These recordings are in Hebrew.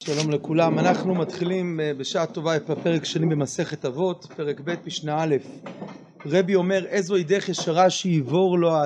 שלום לכולם, אנחנו מתחילים בשעה טובה את הפרק שני במסכת אבות, פרק ב' משנה א'. רבי אומר איזוהי דרך ישרה שיבור לו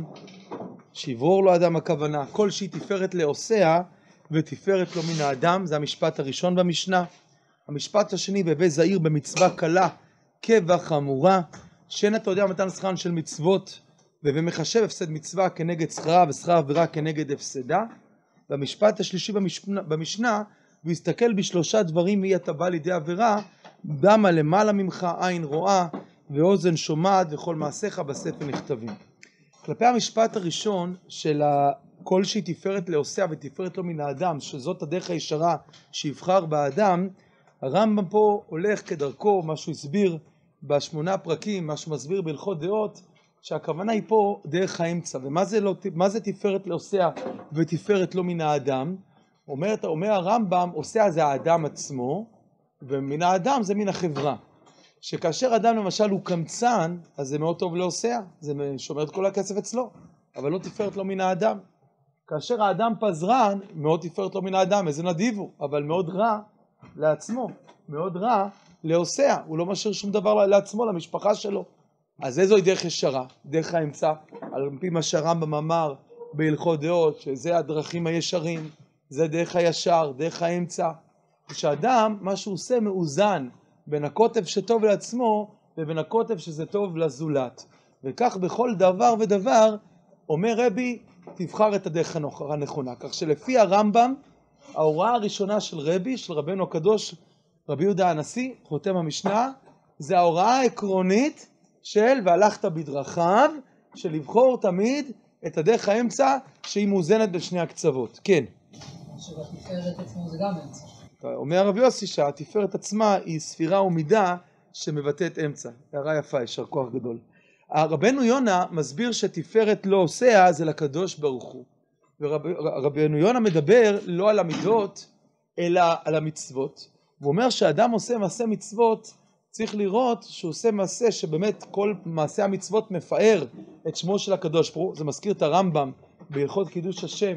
האדם, הכוונה כל שהיא תפארת לעושיה ותפארת לו מן האדם. זה המשפט הראשון במשנה. המשפט השני, והווה זהיר במצווה קלה כבחמורה, שאין אתה יודע מתן שכרן של מצוות, והווה מחשב הפסד מצווה כנגד שכרה ושכר עבירה כנגד הפסדה. במשפט השלישי במשנה, הוא הסתכל בשלושה דברים מי אתה בא לידי עבירה, דמה למעלה ממך, עין רואה ואוזן שומעת וכל מעשיך בספר נכתבים. כלפי המשפט הראשון של כל שהיא תפארת לעושיה ותפארת לו מן האדם, שזאת הדרך הישרה שיבחר באדם, הרמב"ם פה הולך כדרכו, מה שהוא הסביר בשמונה פרקים, מה שהוא מסביר בהלכות דעות, שהכוונה היא פה דרך האמצע. ומה זה תפארת לעושיה ותפארת לו מן האדם? אומר הרמב"ם, עושיה זה האדם עצמו, ומן האדם זה מן החברה. שכאשר אדם למשל הוא קמצן, אז זה מאוד טוב לעושיה, זה שומר את כל הכסף אצלו, אבל לא תפארת לו מן האדם. כאשר האדם פזרן, מאוד תפארת לו מן האדם, איזה נדיב הוא, אבל מאוד רע לעצמו, מאוד רע לעושיה, הוא לא משאיר שום דבר לעצמו, למשפחה שלו. אז איזוהי דרך ישרה, דרך האמצע, על פי מה שהרמב"ם אמר בהלכות דעות, שזה הדרכים הישרים, זה דרך הישר, דרך האמצע. כשאדם, מה שהוא עושה מאוזן בין הקוטב שטוב לעצמו לבין הקוטב שזה טוב לזולת. וכך בכל דבר ודבר אומר רבי, תבחר את הדרך הנכונה. כך שלפי הרמב"ם, ההוראה הראשונה של רבי, של רבנו הקדוש, רבי יהודה הנשיא, חותם המשנה, זה ההוראה העקרונית של והלכת בדרכיו, של לבחור תמיד את הדרך האמצע שהיא מאוזנת בשני הקצוות. כן. שהתפארת עצמו זה גם אמצע. אומר רבי יוסי שהתפארת עצמה היא ספירה ומידה שמבטאת אמצע. הערה יפה, יישר כוח גדול. רבנו יונה מסביר שתפארת לא עושיה זה לקדוש ברוך הוא. ורבנו יונה מדבר לא על המידות אלא על המצוות. הוא אומר שאדם עושה מעשה מצוות, צריך לראות שהוא עושה מעשה שבאמת כל מעשה המצוות מפאר את שמו של הקדוש ברוך הוא. זה מזכיר את הרמב"ם בהלכות קידוש השם,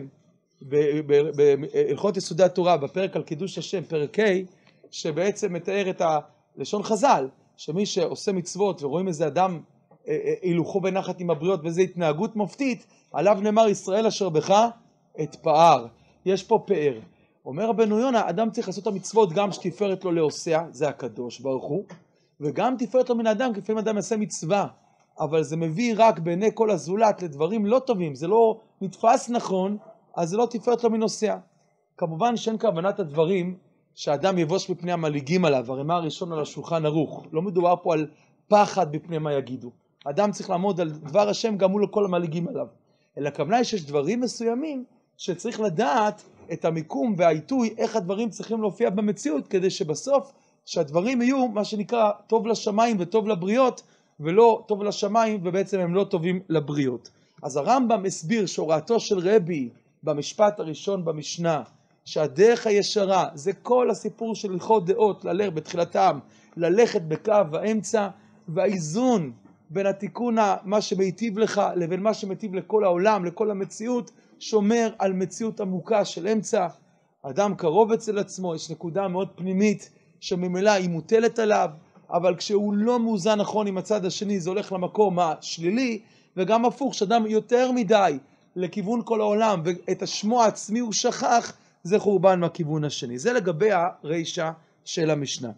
בהלכות יסודי התורה, בפרק על קידוש השם, פרק ה', שבעצם מתאר את הלשון חז"ל, שמי שעושה מצוות ורואים איזה אדם הילוכו בנחת עם הבריות ואיזו התנהגות מופתית, עליו נאמר ישראל אשר בך אתפאר. יש פה פאר. אומר רבנו יונה, אדם צריך לעשות את המצוות גם שתפארת לו לעושיה, זה הקדוש ברוך הוא, וגם תפארת לו מן האדם, כי לפעמים אדם יעשה מצווה, אבל זה מביא רק בעיני כל הזולת לדברים לא טובים, זה לא נתפס נכון, אז זה לא תפארת לו מן עושיה. כמובן שאין כוונת הדברים שאדם יבוש בפני המלעיגים עליו, הרי מה הראשון על השולחן ערוך, לא מדובר פה על פחד בפני מה יגידו. אדם צריך לעמוד על דבר השם גם מול כל המלעיגים עליו, אלא הכוונה היא שיש דברים מסוימים שצריך לדעת את המיקום והעיתוי, איך הדברים צריכים להופיע במציאות, כדי שבסוף שהדברים יהיו מה שנקרא טוב לשמיים וטוב לבריות, ולא טוב לשמיים ובעצם הם לא טובים לבריות. אז הרמב"ם הסביר שהוראתו של רבי במשפט הראשון במשנה, שהדרך הישרה זה כל הסיפור של הלכות דעות, בתחילתם ללכת בקו האמצע, והאיזון בין התיקון מה שמיטיב לך לבין מה שמטיב לכל העולם, לכל המציאות, שומר על מציאות עמוקה של אמצע. אדם קרוב אצל עצמו, יש נקודה מאוד פנימית שממילא היא מוטלת עליו, אבל כשהוא לא מאוזן נכון עם הצד השני זה הולך למקום השלילי, וגם הפוך, שאדם יותר מדי לכיוון כל העולם ואת השמו העצמי הוא שכח, זה חורבן מהכיוון השני. זה לגבי הרישה של המשנה.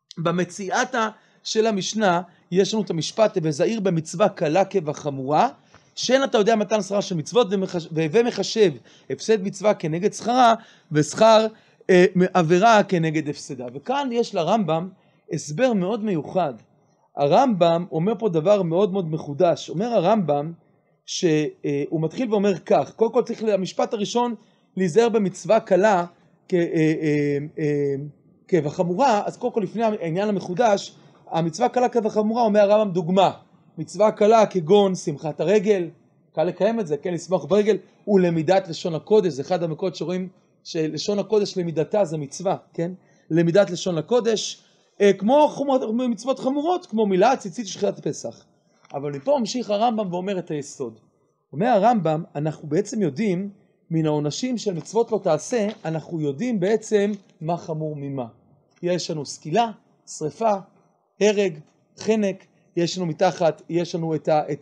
במציאתה של המשנה יש לנו את המשפט וזהיר במצווה קלה כבחמורה, שאין אתה יודע מתן שכרה של מצוות, והווה מחשב הפסד מצווה כנגד שכרה ושכר עבירה כנגד הפסדה. וכאן יש לרמב"ם הסבר מאוד מיוחד. הרמב"ם אומר פה דבר מאוד מאוד מחודש. אומר הרמב"ם שהוא מתחיל ואומר כך, קודם כל צריך למשפט הראשון להיזהר במצווה קלה כבחמורה, אז קודם כל לפני העניין המחודש, המצווה קלה כבחמורה אומר הרמב"ם דוגמה, מצווה קלה כגון שמחת הרגל, קל לקיים את זה, כן, לשמוח ברגל, ולמידת לשון הקודש, זה אחד המקומות שרואים שלשון הקודש למידתה זה מצווה, כן, למידת לשון הקודש, כמו מצוות חמורות, כמו מילה, ציצית, שחיטת פסח. אבל מפה ממשיך הרמב"ם ואומר את היסוד. אומר הרמב"ם, אנחנו בעצם יודעים מן העונשים של מצוות לא תעשה, אנחנו יודעים בעצם מה חמור ממה. יש לנו סקילה, שריפה, הרג, חנק, יש לנו מתחת, יש לנו את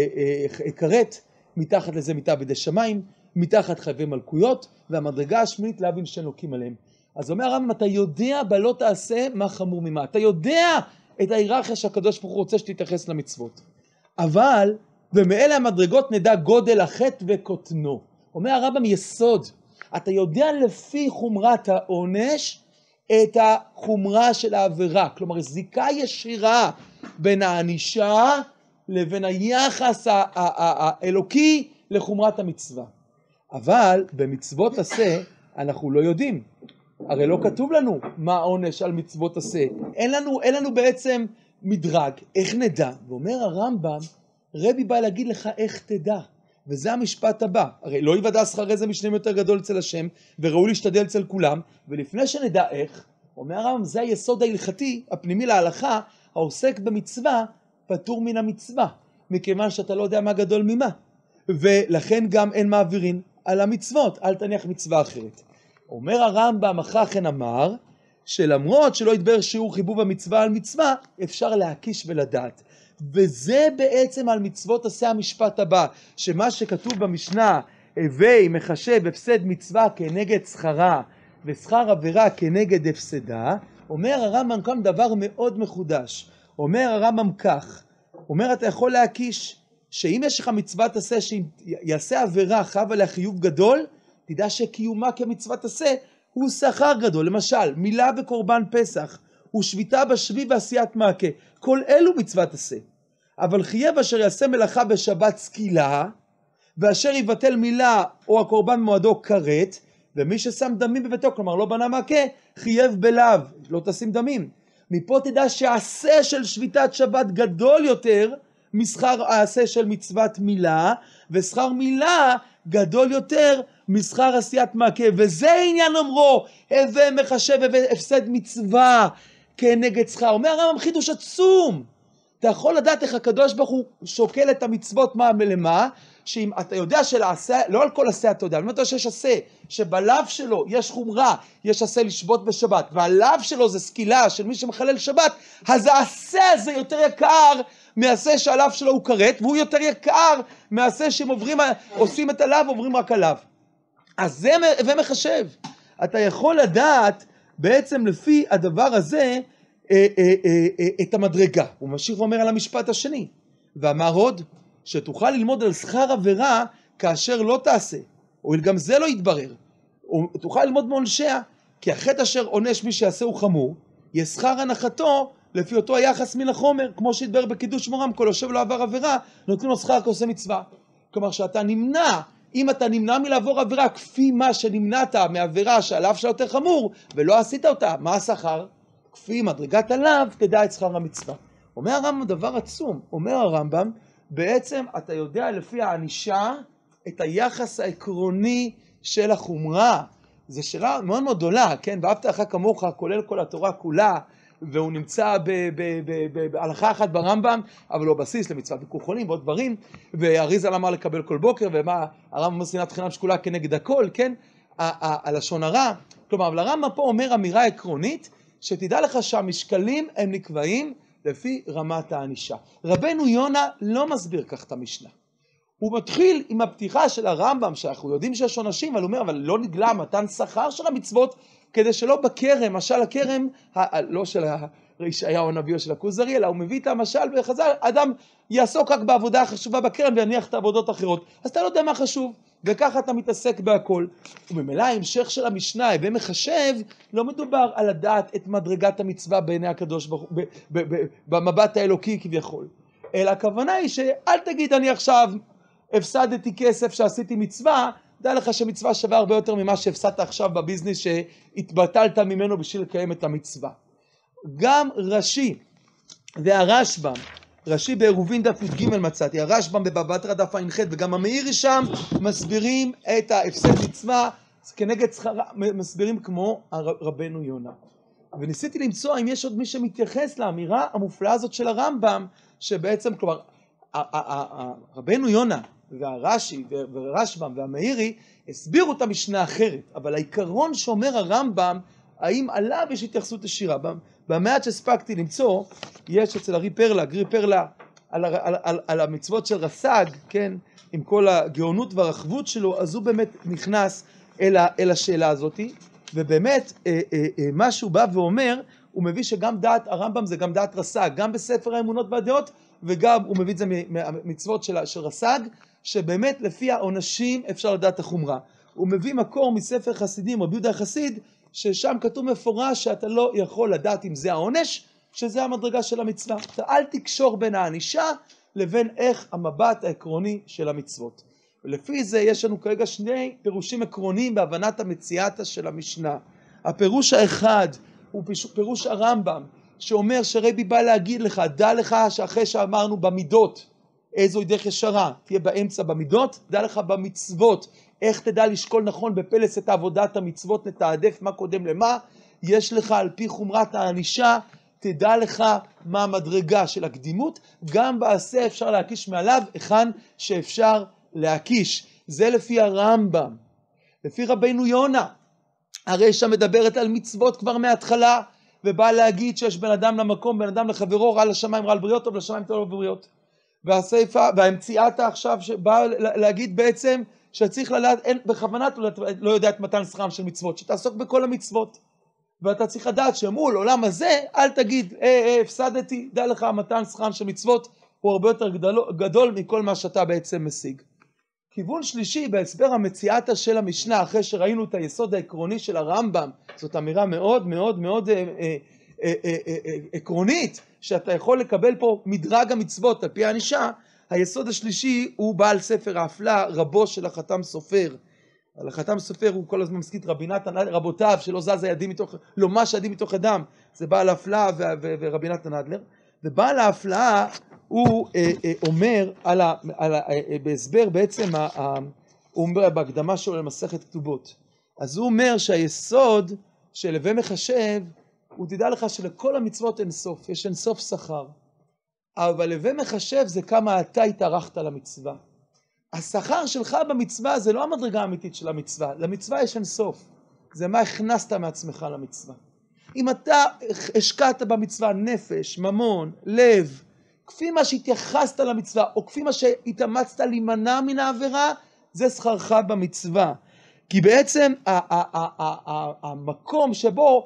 הכרת, מתחת לזה מיתה בידי שמיים, מתחת חייבי מלכויות, והמדרגה השמינית להבין שנוקים עליהם. אז אומר הרמב"ם, אתה יודע בלא תעשה מה חמור ממה. אתה יודע את ההיררכיה שהקדוש ברוך הוא רוצה שתתייחס למצוות. אבל במאלה המדרגות נדע גודל החטא וקוטנו. אומר הרמב"ם יסוד, אתה יודע לפי חומרת העונש את החומרה של העבירה. כלומר, זיקה ישירה בין הענישה לבין היחס האלוקי לחומרת המצווה. אבל במצוות עשה אנחנו לא יודעים. הרי לא כתוב לנו מה העונש על מצוות עשה. אין לנו בעצם מדרג. איך נדע? ואומר הרמב"ם, רבי בא להגיד לך איך תדע. וזה המשפט הבא. הרי לא יוודע שכר איזה משלם יותר גדול אצל השם, וראוי להשתדל אצל כולם. ולפני שנדע איך, אומר הרמב"ם, זה היסוד ההלכתי, הפנימי להלכה, העוסק במצווה, פטור מן המצווה. מכיוון שאתה לא יודע מה גדול ממה. ולכן גם אין מעבירים על המצוות. אל תניח מצווה אחרת. אומר הרמב"ם, אחר כן אמר, שלמרות שלא יתבר שיעור חיבוב המצווה על מצווה, אפשר להקיש ולדעת. וזה בעצם על מצוות עשה המשפט הבא, שמה שכתוב במשנה, הווי מחשב הפסד מצווה כנגד שכרה, ושכר עבירה כנגד הפסדה, אומר הרמב"ם כאן דבר מאוד מחודש. אומר הרמב"ם כך, אומר אתה יכול להקיש, שאם יש לך מצוות עשה שיעשה עבירה חב עליה חיוב גדול, תדע שקיומה כמצוות עשה הוא שכר גדול. למשל, מילה וקורבן פסח, ושביתה בשבי ועשיית מעקה, כל אלו מצוות עשה. אבל חייב אשר יעשה מלאכה בשבת סקילה, ואשר יבטל מילה או הקורבן מועדו כרת, ומי ששם דמים בביתו, כלומר לא בנה מעקה, חייב בלאו, לא תשים דמים. מפה תדע שהעשה של שביתת שבת גדול יותר משכר העשה של מצוות מילה, ושכר מילה גדול יותר משכר עשיית מעקה. וזה עניין אמרו, הווה מחשב הפסד מצווה כנגד שכר. אומר הרמב"ם חידוש עצום. אתה יכול לדעת איך הקדוש ברוך הוא שוקל את המצוות מה ולמה, שאם אתה יודע שלעשה, לא על כל עשה אתה יודע, אבל אם אתה יודע שיש עשה, שבלאו שלו יש חומרה, יש עשה לשבות בשבת, והלאו שלו זה סקילה של מי שמחלל שבת, אז העשה הזה יותר יקר מעשה שהלאו שלו הוא כרת, והוא יותר יקר מעשה שהם עושים את הלאו ועוברים רק עליו. אז זה ומחשב. אתה יכול לדעת בעצם לפי הדבר הזה את המדרגה. הוא ממשיך ואומר על המשפט השני, ואמר עוד, שתוכל ללמוד על שכר עבירה כאשר לא תעשה, או גם זה לא יתברר. תוכל ללמוד מעונשיה, כי החטא אשר עונש מי שיעשה הוא חמור, יהיה שכר הנחתו לפי אותו היחס מן החומר, כמו שהתברר בקידוש מורם, כל יושב לא עבר עבירה, נותנים לו שכר כעושה מצווה. כלומר שאתה נמנע, אם אתה נמנע מלעבור עבירה כפי מה שנמנעת מעבירה שעליו שלה יותר חמור, ולא עשית אותה, מה השכר? כפי מדרגת עליו תדע את שכר המצווה. אומר הרמב"ם דבר עצום, אומר הרמב"ם, בעצם אתה יודע לפי הענישה את היחס העקרוני של החומרה. זו שאלה מאוד מאוד גדולה, כן? ואהבת לך כמוך, כולל כל התורה כולה, והוא נמצא בהלכה אחת ברמב"ם, אבל לא בסיס למצוות ביקור חולים ועוד דברים, והאריז"ל אמר לקבל כל בוקר, ומה הרמב"ם אומר שנאת חינם שקולה כנגד הכל, כן? הלשון הרע. כלומר, אבל הרמב"ם פה אומר אמירה עקרונית, שתדע לך שהמשקלים הם נקבעים לפי רמת הענישה. רבנו יונה לא מסביר כך את המשנה. הוא מתחיל עם הפתיחה של הרמב"ם, שאנחנו יודעים שיש עונשים, אבל הוא אומר, אבל לא נגלה מתן שכר של המצוות, כדי שלא בכרם, משל הכרם, לא של ישעיהו הנביא או של הכוזרי, אלא הוא מביא את המשל בחז"ל, אדם יעסוק רק בעבודה החשובה בכרם, ויניח את העבודות האחרות. אז אתה לא יודע מה חשוב, וככה אתה מתעסק בהכל. וממילא ההמשך של המשנה, ומחשב, לא מדובר על לדעת את מדרגת המצווה בעיני הקדוש ברוך הוא, במבט האלוקי כביכול. אלא הכוונה היא שאל תגיד אני עכשיו הפסדתי כסף שעשיתי מצווה, דע לך שמצווה שווה הרבה יותר ממה שהפסדת עכשיו בביזנס שהתבטלת ממנו בשביל לקיים את המצווה. גם רש"י והרשב"ם, רש"י בעירובין דף י"ג מצאתי, הרשב"ם בבבא בתרא דף ע"ח וגם המאירי שם מסבירים את ההפסד מצווה כנגד שכרה, מסבירים כמו רבנו יונה. וניסיתי למצוא אם יש עוד מי שמתייחס לאמירה המופלאה הזאת של הרמב"ם, שבעצם כלומר רבנו יונה והרש"י ורשב"ם והמאירי הסבירו את המשנה האחרת, אבל העיקרון שאומר הרמב"ם, האם עליו יש התייחסות ישירה. במעט שהספקתי למצוא, יש אצל ארי פרלה על המצוות של רס"ג, כן, עם כל הגאונות והרחבות שלו, אז הוא באמת נכנס אל השאלה הזאת, ובאמת מה שהוא בא ואומר, הוא מביא שגם דעת הרמב"ם זה גם דעת רס"ג, גם בספר האמונות והדעות, וגם הוא מביא את זה מהמצוות של רס"ג, שבאמת לפי העונשים אפשר לדעת החומרה. הוא מביא מקור מספר חסידים, רבי יהודה החסיד, ששם כתוב מפורש שאתה לא יכול לדעת אם זה העונש, שזה המדרגה של המצווה. אתה אל תקשור בין הענישה לבין איך המבט העקרוני של המצוות. ולפי זה יש לנו כרגע שני פירושים עקרוניים בהבנת המציאתה של המשנה. הפירוש האחד הוא פירוש הרמב"ם, שאומר שרבי בא להגיד לך, דע לך שאחרי שאמרנו במידות, איזו דרך ישרה, תהיה באמצע במידות, דע לך במצוות, איך תדע לשקול נכון בפלס את עבודת המצוות, לתעדף מה קודם למה, יש לך על פי חומרת הענישה, תדע לך מה המדרגה של הקדימות, גם בעשה אפשר להקיש מעליו, היכן שאפשר להקיש. זה לפי הרמב"ם. לפי רבינו יונה, הרי שם מדברת על מצוות כבר מההתחלה, ובא להגיד שיש בן אדם למקום, בן אדם לחברו, רע לשמיים רע לבריאות, טוב לשמיים טוב לבריאות. והסייפה, והמציאתה עכשיו שבא להגיד בעצם שצריך לדעת, בכוונת לא יודע את מתן שכרם של מצוות, שתעסוק בכל המצוות. ואתה צריך לדעת שמול עולם הזה, אל תגיד, הפסדתי, דע לך, מתן שכרם של מצוות הוא הרבה יותר גדול מכל מה שאתה בעצם משיג. כיוון שלישי, בהסבר המציאתה של המשנה, אחרי שראינו את היסוד העקרוני של הרמב"ם, זאת אמירה מאוד מאוד מאוד עקרונית, שאתה יכול לקבל פה מדרג המצוות על פי הענישה, היסוד השלישי הוא בעל ספר האפלה, רבו של החתם סופר. על החתם סופר הוא כל הזמן מזכיר את רבי נתן, רבותיו שלא זז הידים מתוך, לא מש הידים מתוך אדם, זה בעל האפלה ורבי נתן אדלר. ובעל האפלה הוא אומר בהסבר בעצם, הוא אומר בהקדמה שלו למסכת כתובות. אז הוא אומר שהיסוד של הווה מחשב, הוא תדע לך שלכל המצוות אין סוף, יש אין סוף שכר. אבל הווה מחשב זה כמה אתה התארחת למצווה. השכר שלך במצווה זה לא המדרגה האמיתית של המצווה, למצווה יש אין סוף. זה מה הכנסת מעצמך למצווה. אם אתה השקעת במצווה נפש, ממון, לב, כפי מה שהתייחסת למצווה, או כפי מה שהתאמצת להימנע מן העבירה, זה שכרך במצווה. כי בעצם המקום שבו,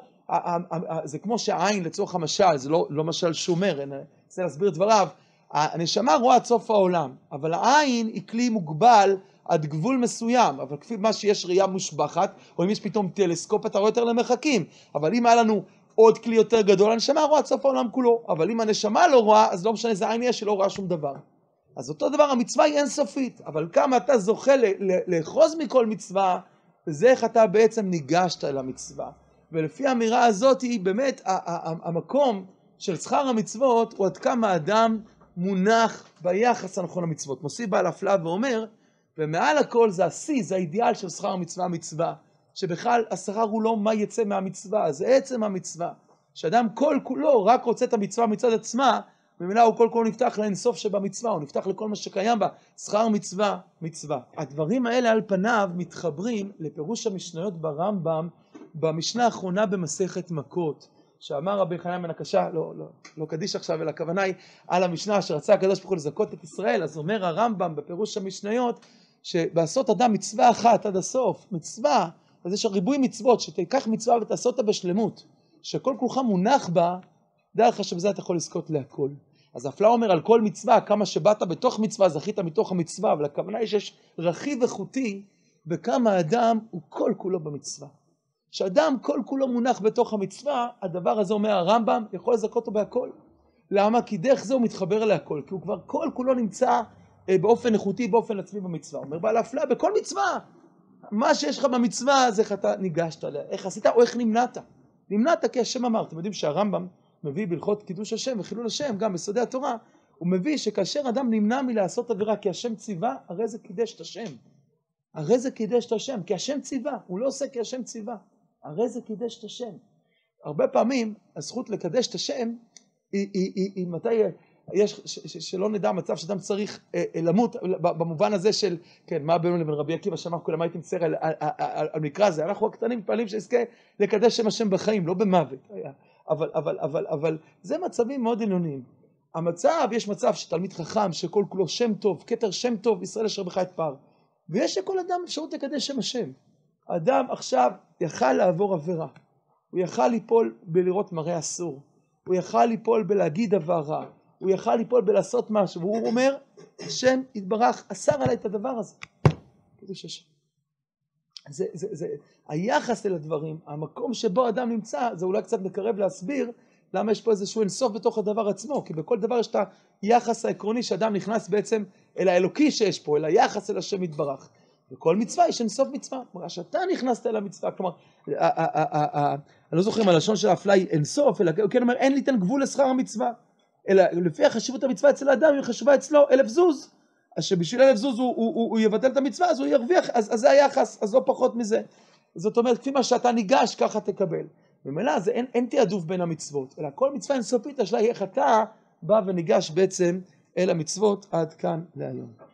זה כמו שהעין לצורך המשל, זה לא משל שומר, אני רוצה להסביר את דבריו, הנשמה רואה עד סוף העולם, אבל העין היא כלי מוגבל עד גבול מסוים, אבל כפי מה שיש ראייה מושבחת, או אם יש פתאום טלסקופ אתה רואה יותר למרחקים, אבל אם היה לנו עוד כלי יותר גדול, הנשמה רואה עד סוף העולם כולו, אבל אם הנשמה לא רואה, אז לא משנה איזה עין יש שלא רואה שום דבר. אז אותו דבר, המצווה היא אינסופית, אבל כמה אתה זוכה לאחוז מכל מצווה, זה איך אתה בעצם ניגשת אל המצווה. ולפי האמירה הזאת היא באמת המקום של שכר המצוות הוא עד כמה האדם מונח ביחס הנכון למצוות. מוסיף בעל האפלה ואומר, ומעל הכל זה השיא, זה האידיאל של שכר המצווה המצווה, שבכלל השכר הוא לא מה יצא מהמצווה, זה עצם המצווה. שאדם כל כולו רק רוצה את המצווה מצד עצמה, במילא הוא כל כולו נפתח לאינסוף שבמצווה, הוא נפתח לכל מה שקיים בה, שכר מצווה, מצווה. הדברים האלה על פניו מתחברים לפירוש המשניות ברמב"ם, במשנה האחרונה במסכת מכות, שאמר רבי חנניה בן הקשה, לא קדיש עכשיו, אלא הכוונה היא על המשנה שרצה הקדוש ברוך הוא לזכות את ישראל, אז אומר הרמב"ם בפירוש המשניות, שבעשות אדם מצווה אחת עד הסוף, מצווה, אז יש ריבוי מצוות, שתיקח מצווה ותעשה אותה בשלמות, שכל כולך מונח בה, דע לך שבזה אתה יכול לזכות להכל. אז האפלה אומר על כל מצווה, כמה שבאת בתוך מצווה, זכית מתוך המצווה, אבל הכוונה היא שיש רכיב איכותי, וכמה אדם הוא כל כולו במצווה. שאדם כל כולו מונח בתוך המצווה, הדבר הזה אומר הרמב"ם, יכול לזכות אותו בהכל. למה? כי דרך זה הוא מתחבר להכל, כי הוא כבר כל כולו נמצא באופן איכותי, באופן עצמי במצווה. הוא אומר בעל האפלה, בכל מצווה, מה שיש לך במצווה, זה איך אתה ניגשת עליה, איך עשית או איך נמנעת. נמנעת כי השם אמר. אתם יודעים שהרמב"ם מביא בהלכות קידוש השם וחילול השם, גם בסודי התורה, הוא מביא שכאשר אדם נמנע מלעשות עבירה כי השם ציווה, הרי זה קידש את השם. הרי זה קידש את השם, כי השם ציווה, הוא לא עושה כי השם ציווה. הרי זה קידש את השם. הרבה פעמים הזכות לקדש את השם היא מתי שלא נדע מצב שאדם צריך למות, במובן הזה של, כן, מה בינינו לבין רבי עקיבא שאמר כולם הייתי מצטער על מקרא הזה, אנחנו הקטנים פעלים שיזכה לקדש שם השם בחיים, לא במוות, אבל זה מצבים מאוד עליונים. יש מצב שתלמיד חכם שכל כולו שם טוב, כתר שם טוב, ישראל אשר בך יתפאר, ויש לכל אדם אפשרות לקדש שם השם. האדם עכשיו יכל לעבור עבירה, הוא יכל ליפול בלראות מראה אסור, הוא יכל ליפול בלהגיד דבר רע, הוא יכל ליפול בלעשות משהו, והוא אומר, השם יתברך אסר עליי את הדבר הזה. קידוש השם. היחס אל הדברים, המקום שבו אדם נמצא, זה אולי קצת מקרב להסביר, למה יש פה איזשהו אינסוף בתוך הדבר עצמו, כי בכל דבר יש את היחס העקרוני שאדם נכנס בעצם אל האלוקי שיש פה, אל היחס אל השם יתברך. וכל מצווה יש אינסוף מצווה, כלומר שאתה נכנסת אל המצווה, כלומר, אני לא זוכר אם הלשון של האפלה היא אינסוף, אלא הוא כן אומר, אין ליתן גבול לשכר המצווה, אלא לפי החשיבות המצווה אצל האדם, היא חשובה אצלו 1000 זוז, אז שבשביל 1000 זוז הוא יבטל את המצווה, אז הוא ירוויח, אז זה היחס, אז לא פחות מזה. זאת אומרת, כפי מה שאתה ניגש, ככה תקבל. ומילא, אין תיעדוף בין המצוות, אלא כל מצווה אינסופית, השאלה היא איך אתה בא וניגש בעצם אל המצוות עד כאן להיום.